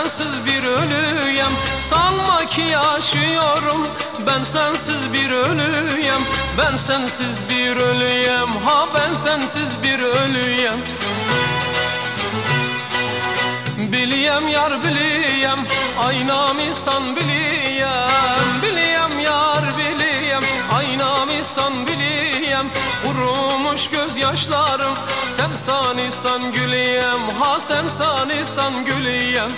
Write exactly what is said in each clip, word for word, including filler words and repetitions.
sensiz bir ölüyem. Sanma ki yaşıyorum, ben sensiz bir ölüyem. Ben sensiz bir ölüyem, ha ben sensiz bir ölüyem. Biliyem yar biliyem, aynamı san biliyem. Biliyem yar biliyem, aynamı san biliyem. Kurumuş gözyaşlarım, sen sanisan güliyem. Ha sen sanisan güliyem.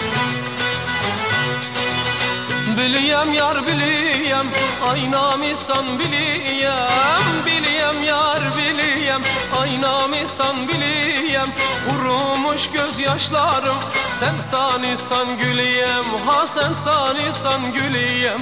Biliyem yar biliyem, aynamı san biliyem. Biliyem yar biliyem, aynamı san biliyem. Kurumuş gözyaşlarım, sen sanisan güliyem. Ha sen sanisan güliyem.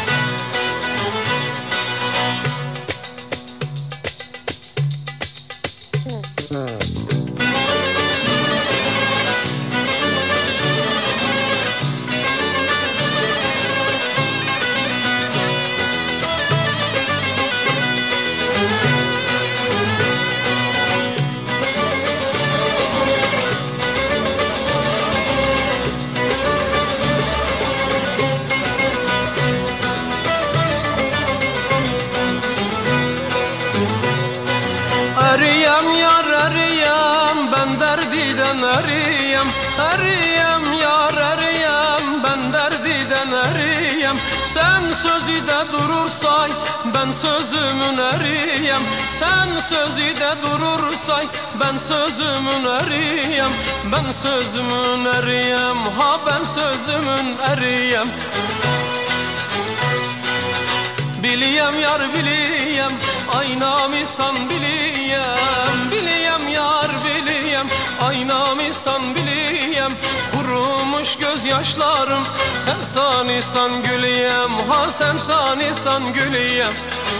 Eriyem yar eriyem, ben derdiden eriyem. Eriyem yar eriyem, ben derdiden eriyem. Sen sözü de durursay, ben sözümün eriyem. Sen sözü de durursay, ben sözümün eriyem. Ben sözümün eriyem, ha ben sözümün eriyem. Biliyem yar biliyem, aynamı san biliyem. Biliyem yar biliyem, aynamı san biliyem. Kurumuş gözyaşlarım, sen sanisan güliyem. Ha sen sanisan güliyem.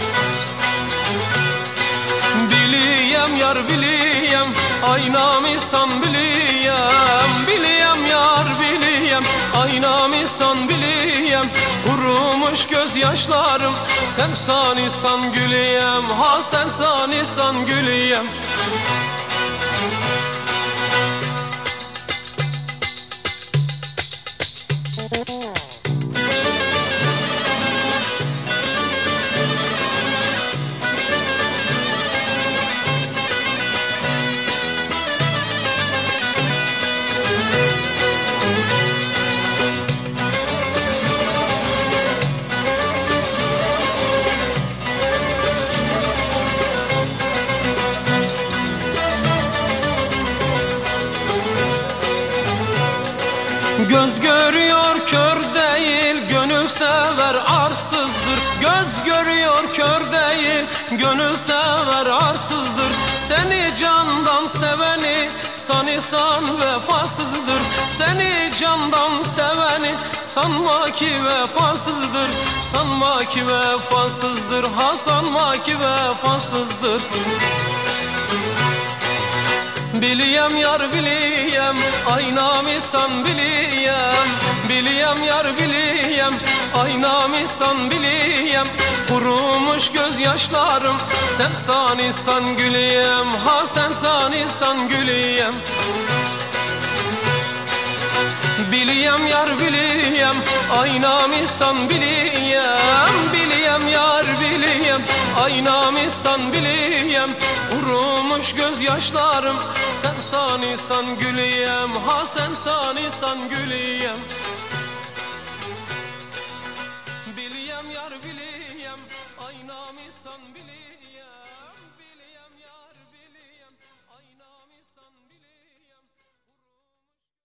Biliyem yar biliyem, aynamı san biliyem. Biliyem yar biliyem, aynamı san biliyem. Kurumuş gözyaşlarım, sen sanisan güliyem. Ha sen sanisan güliyem. Göz görüyor kör değil, gönül sever arsızdır. Göz görüyor kör değil, gönül sever arsızdır. Seni candan seveni sanısan vefasızdır. Seni candan seveni sanma ki vefasızdır. Sanma ki vefasızdır, ha sanma ki vefasızdır. Biliyem yar biliyem, aynamı san biliyem. Biliyem yar biliyem, aynamı san biliyem. Kurumuş gözyaşlarım, sen sanisan güliyem. Ha sen sanisan güliyem. Biliyem yar biliyem, aynamı san biliyem. Biliyem yar biliyem, aynamı san biliyem. Kurumuş gözyaşlarım, sen sanisan güliyem. Ha sen sanisan güliyem.